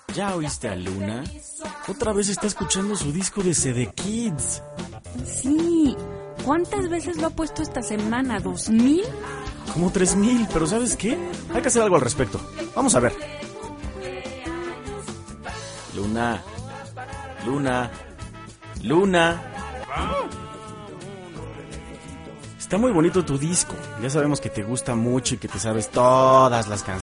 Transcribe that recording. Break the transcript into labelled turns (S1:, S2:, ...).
S1: ¿Ya oíste a Luna? Otra vez está escuchando su disco de CD Kids.
S2: Sí. ¿Cuántas veces lo ha puesto esta semana? ¿2,000?
S1: Como 3,000, pero ¿sabes qué? Hay que hacer algo al respecto. Vamos a ver. Luna. Luna. Luna. Está muy bonito tu disco. Ya sabemos que te gusta mucho y que te sabes todas las canciones.